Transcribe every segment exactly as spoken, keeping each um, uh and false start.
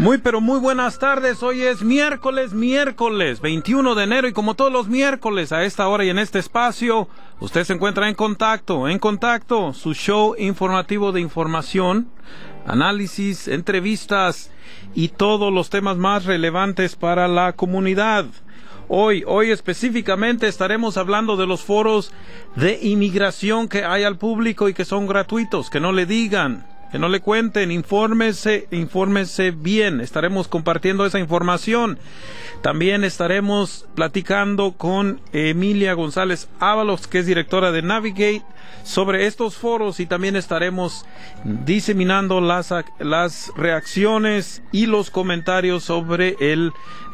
Muy, pero muy buenas tardes. Hoy es miércoles, miércoles veintiuno de enero y como todos los miércoles a esta hora y en este espacio, usted se encuentra en contacto, en contacto, su show informativo de información, análisis, entrevistas y todos los temas más relevantes para la comunidad. Hoy, hoy específicamente estaremos hablando de los foros de inmigración que hay al público y que son gratuitos, que no le digan, que no le cuenten, infórmese, infórmese bien, estaremos compartiendo esa información. También estaremos platicando con Emilia González Ábalos, que es directora de Navigate, sobre estos foros y también estaremos diseminando las, las reacciones y los comentarios sobre el,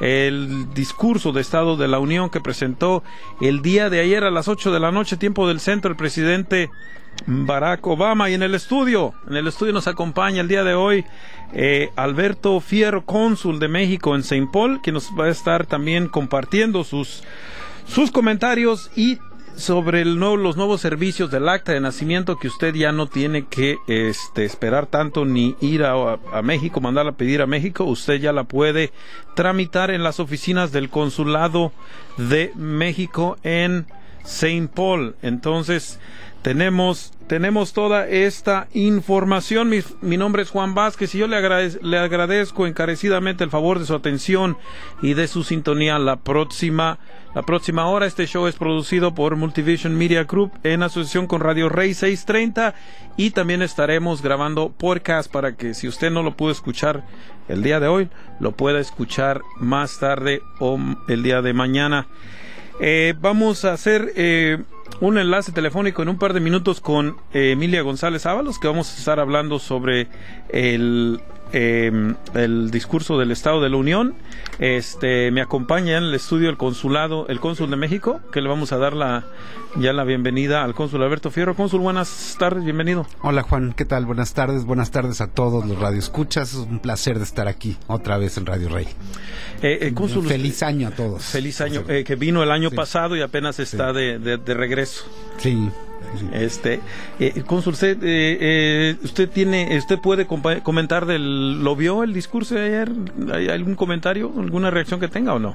el discurso de Estado de la Unión que presentó el día de ayer a las ocho de la noche, tiempo del centro, el presidente Barack Obama. Y en el estudio, en el estudio nos acompaña el día de hoy eh, Alberto Fierro, cónsul de México en Saint Paul, que nos va a estar también compartiendo sus, sus comentarios y sobre el nuevo, los nuevos servicios del acta de nacimiento, que usted ya no tiene que este, esperar tanto ni ir a, a México, mandarla a pedir a México. Usted ya la puede tramitar en las oficinas del Consulado de México en Saint Paul. Entonces tenemos tenemos toda esta información. Mi, mi nombre es Juan Vázquez y yo le, agradez, le agradezco encarecidamente el favor de su atención y de su sintonía la próxima la próxima hora. Este show es producido por Multivision Media Group en asociación con Radio Rey seiscientos treinta y también estaremos grabando podcast para que si usted no lo pudo escuchar el día de hoy, lo pueda escuchar más tarde o el día de mañana. Eh, vamos a hacer eh, un enlace telefónico en un par de minutos con eh, Emilia González Ábalos, que vamos a estar hablando sobre el, eh, el discurso del Estado de la Unión. Este, me acompaña en el estudio el consulado, el cónsul de México, que le vamos a dar la ya la bienvenida al cónsul Alberto Fierro. Cónsul, buenas tardes, bienvenido. Hola Juan, ¿qué tal? Buenas tardes, buenas tardes a todos los radioescuchas. Es un placer de estar aquí otra vez en Radio Rey. Eh, eh, cónsul, feliz año a todos. Feliz año, eh, que vino el año sí. pasado y apenas está sí. de, de, de regreso. Sí. Sí. Este, eh, cónsul, usted, eh, eh, usted tiene, usted puede compa- comentar del, ¿lo vio el discurso de ayer? ¿Hay algún comentario, alguna reacción que tenga o no?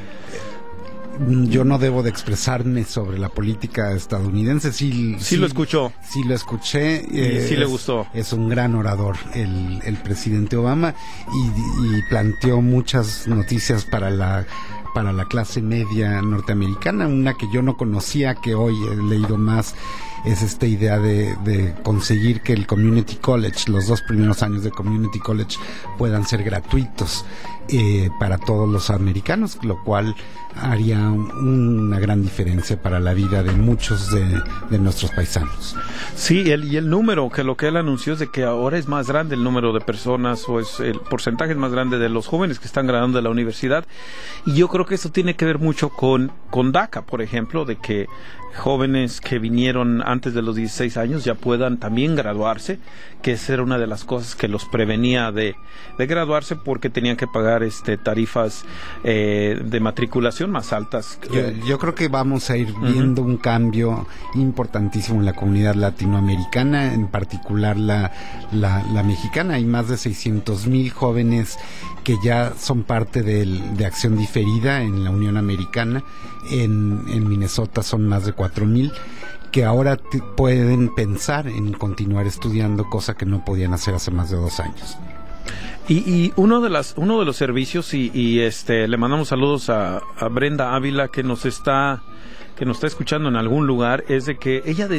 Yo no debo de expresarme sobre la política estadounidense. Sí, sí, sí lo escuchó. Sí lo escuché. Y eh, sí es, le gustó. Es un gran orador el, el presidente Obama y, y planteó muchas noticias para la para la clase media norteamericana. Una que yo no conocía, que hoy he leído más, es esta idea de, de conseguir que el Community College, los dos primeros años de Community College, puedan ser gratuitos eh, para todos los americanos, lo cual haría un, una gran diferencia para la vida de muchos de, de nuestros paisanos. Sí, el, y el número, que lo que él anunció es de que ahora es más grande el número de personas, o es el porcentaje es más grande de los jóvenes que están graduando de la universidad, y yo creo que eso tiene que ver mucho con, con DACA, por ejemplo, de que jóvenes que vinieron antes de los dieciséis años ya puedan también graduarse, que esa era una de las cosas que los prevenía de, de graduarse, porque tenían que pagar este tarifas eh, de matriculación más altas. Yo, yo creo que vamos a ir viendo uh-huh. un cambio importantísimo en la comunidad latinoamericana, en particular la, la, la mexicana. Hay más de seiscientos mil jóvenes que ya son parte del, de Acción Diferida en la Unión Americana. En, en Minnesota son más de cuatro mil que ahora t- pueden pensar en continuar estudiando, cosa que no podían hacer hace más de dos años. Y, y uno de las uno de los servicios y, y este le mandamos saludos a, a Brenda Ávila, que nos está que nos está escuchando en algún lugar, es de que ella de